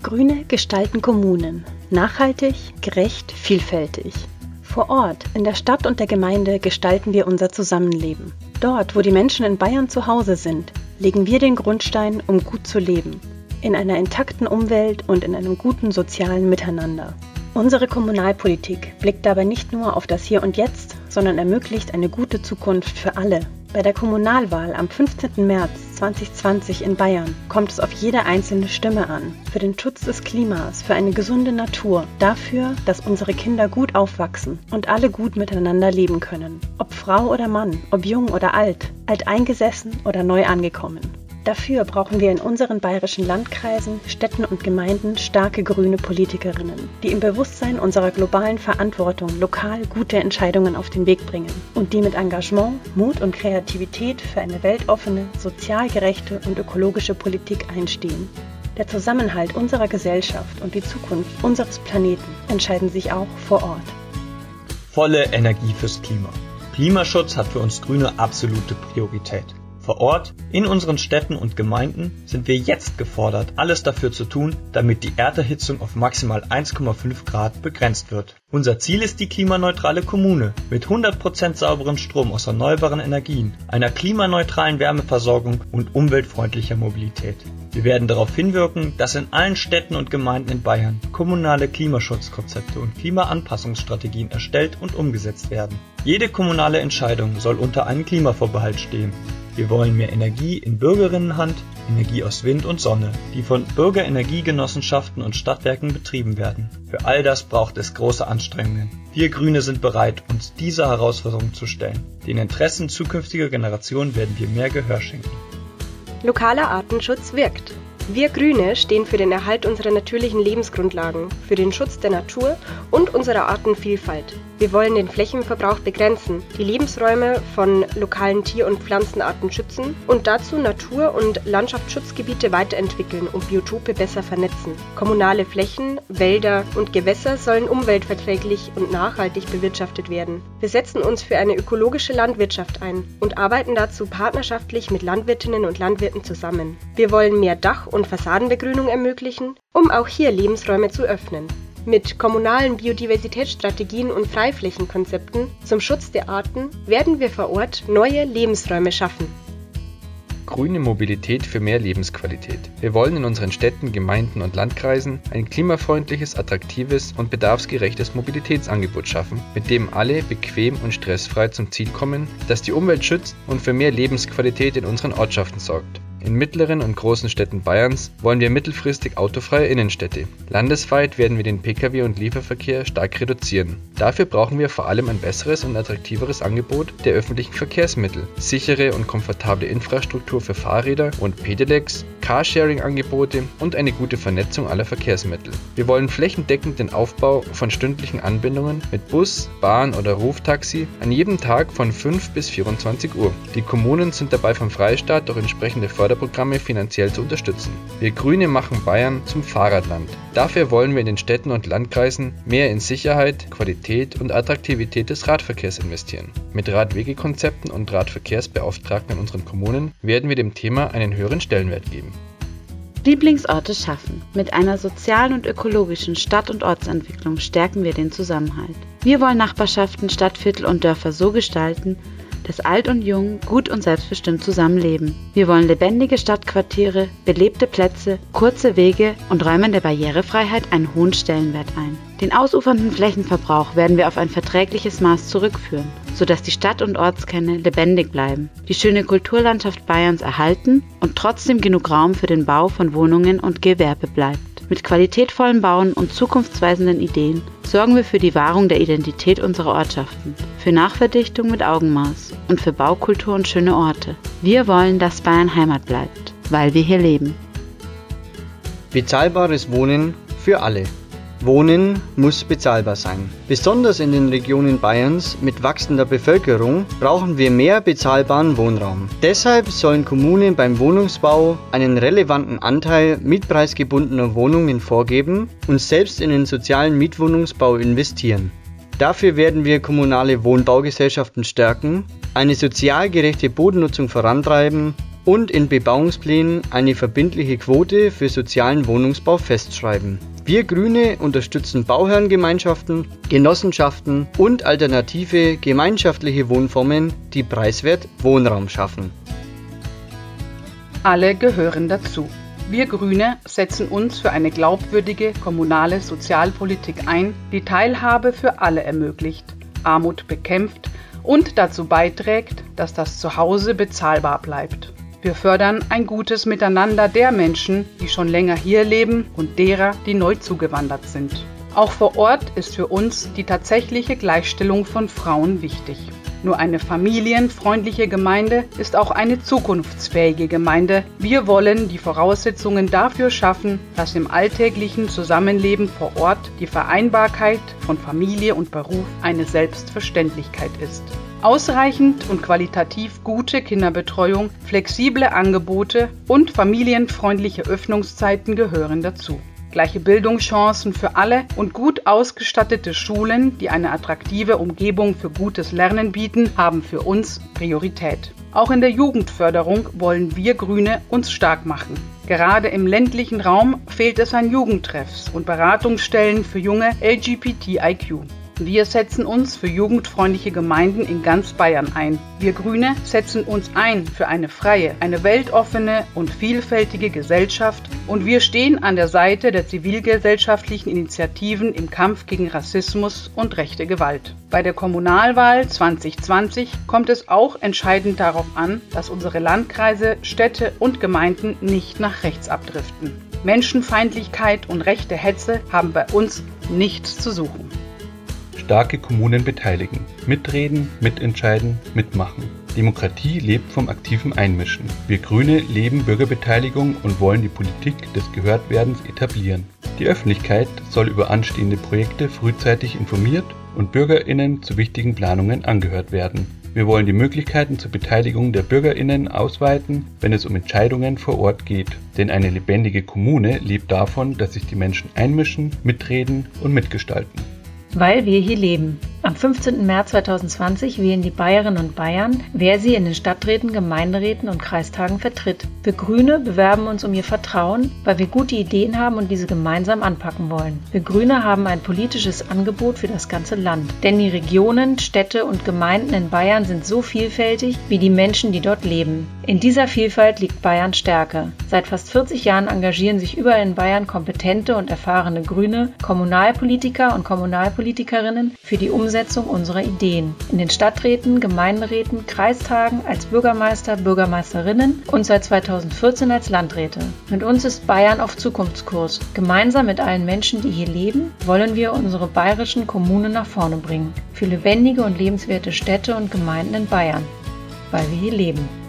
Grüne gestalten Kommunen. Nachhaltig, gerecht, vielfältig. Vor Ort, in der Stadt und der Gemeinde gestalten wir unser Zusammenleben. Dort, wo die Menschen in Bayern zu Hause sind, legen wir den Grundstein, um gut zu leben. In einer intakten Umwelt und in einem guten sozialen Miteinander. Unsere Kommunalpolitik blickt dabei nicht nur auf das Hier und Jetzt, sondern ermöglicht eine gute Zukunft für alle. Bei der Kommunalwahl am 15. März 2020 in Bayern kommt es auf jede einzelne Stimme an. Für den Schutz des Klimas, für eine gesunde Natur, dafür, dass unsere Kinder gut aufwachsen und alle gut miteinander leben können. Ob Frau oder Mann, ob jung oder alt, alteingesessen oder neu angekommen. Dafür brauchen wir in unseren bayerischen Landkreisen, Städten und Gemeinden starke grüne Politikerinnen, die im Bewusstsein unserer globalen Verantwortung lokal gute Entscheidungen auf den Weg bringen und die mit Engagement, Mut und Kreativität für eine weltoffene, sozial gerechte und ökologische Politik einstehen. Der Zusammenhalt unserer Gesellschaft und die Zukunft unseres Planeten entscheiden sich auch vor Ort. Volle Energie fürs Klima. Klimaschutz hat für uns Grüne absolute Priorität. Vor Ort, in unseren Städten und Gemeinden sind wir jetzt gefordert, alles dafür zu tun, damit die Erderhitzung auf maximal 1,5 Grad begrenzt wird. Unser Ziel ist die klimaneutrale Kommune mit 100% sauberen Strom aus erneuerbaren Energien, einer klimaneutralen Wärmeversorgung und umweltfreundlicher Mobilität. Wir werden darauf hinwirken, dass in allen Städten und Gemeinden in Bayern kommunale Klimaschutzkonzepte und Klimaanpassungsstrategien erstellt und umgesetzt werden. Jede kommunale Entscheidung soll unter einem Klimavorbehalt stehen. Wir wollen mehr Energie in Bürgerinnenhand, Energie aus Wind und Sonne, die von Bürgerenergiegenossenschaften und Stadtwerken betrieben werden. Für all das braucht es große Anstrengungen. Wir Grüne sind bereit, uns dieser Herausforderung zu stellen. Den Interessen zukünftiger Generationen werden wir mehr Gehör schenken. Lokaler Artenschutz wirkt. Wir Grüne stehen für den Erhalt unserer natürlichen Lebensgrundlagen, für den Schutz der Natur und unserer Artenvielfalt. Wir wollen den Flächenverbrauch begrenzen, die Lebensräume von lokalen Tier- und Pflanzenarten schützen und dazu Natur- und Landschaftsschutzgebiete weiterentwickeln und Biotope besser vernetzen. Kommunale Flächen, Wälder und Gewässer sollen umweltverträglich und nachhaltig bewirtschaftet werden. Wir setzen uns für eine ökologische Landwirtschaft ein und arbeiten dazu partnerschaftlich mit Landwirtinnen und Landwirten zusammen. Wir wollen mehr Dach- und Fassadenbegrünung ermöglichen, um auch hier Lebensräume zu öffnen. Mit kommunalen Biodiversitätsstrategien und Freiflächenkonzepten zum Schutz der Arten werden wir vor Ort neue Lebensräume schaffen. Grüne Mobilität für mehr Lebensqualität. Wir wollen in unseren Städten, Gemeinden und Landkreisen ein klimafreundliches, attraktives und bedarfsgerechtes Mobilitätsangebot schaffen, mit dem alle bequem und stressfrei zum Ziel kommen, das die Umwelt schützt und für mehr Lebensqualität in unseren Ortschaften sorgt. In mittleren und großen Städten Bayerns wollen wir mittelfristig autofreie Innenstädte. Landesweit werden wir den Pkw- und Lieferverkehr stark reduzieren. Dafür brauchen wir vor allem ein besseres und attraktiveres Angebot der öffentlichen Verkehrsmittel, sichere und komfortable Infrastruktur für Fahrräder und Pedelecs, Carsharing-Angebote und eine gute Vernetzung aller Verkehrsmittel. Wir wollen flächendeckend den Aufbau von stündlichen Anbindungen mit Bus, Bahn oder Ruftaxi an jedem Tag von 5 bis 24 Uhr. Die Kommunen sind dabei vom Freistaat durch entsprechende Förderprogramme finanziell zu unterstützen. Wir Grüne machen Bayern zum Fahrradland. Dafür wollen wir in den Städten und Landkreisen mehr in Sicherheit, Qualität und Attraktivität des Radverkehrs investieren. Mit Radwegekonzepten und Radverkehrsbeauftragten in unseren Kommunen werden wir dem Thema einen höheren Stellenwert geben. Lieblingsorte schaffen. Mit einer sozialen und ökologischen Stadt- und Ortsentwicklung stärken wir den Zusammenhalt. Wir wollen Nachbarschaften, Stadtviertel und Dörfer so gestalten, dass Alt und Jung gut und selbstbestimmt zusammenleben. Wir wollen lebendige Stadtquartiere, belebte Plätze, kurze Wege und räumen der Barrierefreiheit einen hohen Stellenwert ein. Den ausufernden Flächenverbrauch werden wir auf ein verträgliches Maß zurückführen, sodass die Stadt- und Ortskerne lebendig bleiben, die schöne Kulturlandschaft Bayerns erhalten und trotzdem genug Raum für den Bau von Wohnungen und Gewerbe bleibt. Mit qualitätvollen Bauen und zukunftsweisenden Ideen sorgen wir für die Wahrung der Identität unserer Ortschaften, für Nachverdichtung mit Augenmaß und für Baukultur und schöne Orte. Wir wollen, dass Bayern Heimat bleibt, weil wir hier leben. Bezahlbares Wohnen für alle. Wohnen muss bezahlbar sein. Besonders in den Regionen Bayerns mit wachsender Bevölkerung brauchen wir mehr bezahlbaren Wohnraum. Deshalb sollen Kommunen beim Wohnungsbau einen relevanten Anteil mietpreisgebundener Wohnungen vorgeben und selbst in den sozialen Mietwohnungsbau investieren. Dafür werden wir kommunale Wohnbaugesellschaften stärken, eine sozial gerechte Bodennutzung vorantreiben und in Bebauungsplänen eine verbindliche Quote für sozialen Wohnungsbau festschreiben. Wir Grüne unterstützen Bauherrengemeinschaften, Genossenschaften und alternative gemeinschaftliche Wohnformen, die preiswert Wohnraum schaffen. Alle gehören dazu. Wir Grüne setzen uns für eine glaubwürdige kommunale Sozialpolitik ein, die Teilhabe für alle ermöglicht, Armut bekämpft und dazu beiträgt, dass das Zuhause bezahlbar bleibt. Wir fördern ein gutes Miteinander der Menschen, die schon länger hier leben und derer, die neu zugewandert sind. Auch vor Ort ist für uns die tatsächliche Gleichstellung von Frauen wichtig. Nur eine familienfreundliche Gemeinde ist auch eine zukunftsfähige Gemeinde. Wir wollen die Voraussetzungen dafür schaffen, dass im alltäglichen Zusammenleben vor Ort die Vereinbarkeit von Familie und Beruf eine Selbstverständlichkeit ist. Ausreichend und qualitativ gute Kinderbetreuung, flexible Angebote und familienfreundliche Öffnungszeiten gehören dazu. Gleiche Bildungschancen für alle und gut ausgestattete Schulen, die eine attraktive Umgebung für gutes Lernen bieten, haben für uns Priorität. Auch in der Jugendförderung wollen wir Grüne uns stark machen. Gerade im ländlichen Raum fehlt es an Jugendtreffs und Beratungsstellen für junge LGBTIQ. Wir setzen uns für jugendfreundliche Gemeinden in ganz Bayern ein. Wir Grüne setzen uns ein für eine freie, eine weltoffene und vielfältige Gesellschaft und wir stehen an der Seite der zivilgesellschaftlichen Initiativen im Kampf gegen Rassismus und rechte Gewalt. Bei der Kommunalwahl 2020 kommt es auch entscheidend darauf an, dass unsere Landkreise, Städte und Gemeinden nicht nach rechts abdriften. Menschenfeindlichkeit und rechte Hetze haben bei uns nichts zu suchen. Starke Kommunen beteiligen, mitreden, mitentscheiden, mitmachen. Demokratie lebt vom aktiven Einmischen. Wir Grüne leben Bürgerbeteiligung und wollen die Politik des Gehörtwerdens etablieren. Die Öffentlichkeit soll über anstehende Projekte frühzeitig informiert und BürgerInnen zu wichtigen Planungen angehört werden. Wir wollen die Möglichkeiten zur Beteiligung der BürgerInnen ausweiten, wenn es um Entscheidungen vor Ort geht. Denn eine lebendige Kommune lebt davon, dass sich die Menschen einmischen, mitreden und mitgestalten. Weil wir hier leben. Am 15. März 2020 wählen die Bayerinnen und Bayern, wer sie in den Stadträten, Gemeinderäten und Kreistagen vertritt. Wir Grüne bewerben uns um ihr Vertrauen, weil wir gute Ideen haben und diese gemeinsam anpacken wollen. Wir Grüne haben ein politisches Angebot für das ganze Land. Denn die Regionen, Städte und Gemeinden in Bayern sind so vielfältig wie die Menschen, die dort leben. In dieser Vielfalt liegt Bayerns Stärke. Seit fast 40 Jahren engagieren sich überall in Bayern kompetente und erfahrene Grüne, Kommunalpolitiker und Kommunalpolitikerinnen für die Umsetzung unserer Ideen. In den Stadträten, Gemeinderäten, Kreistagen, als Bürgermeister, Bürgermeisterinnen und seit 2014 als Landräte. Mit uns ist Bayern auf Zukunftskurs. Gemeinsam mit allen Menschen, die hier leben, wollen wir unsere bayerischen Kommunen nach vorne bringen. Für lebendige und lebenswerte Städte und Gemeinden in Bayern. Weil wir hier leben.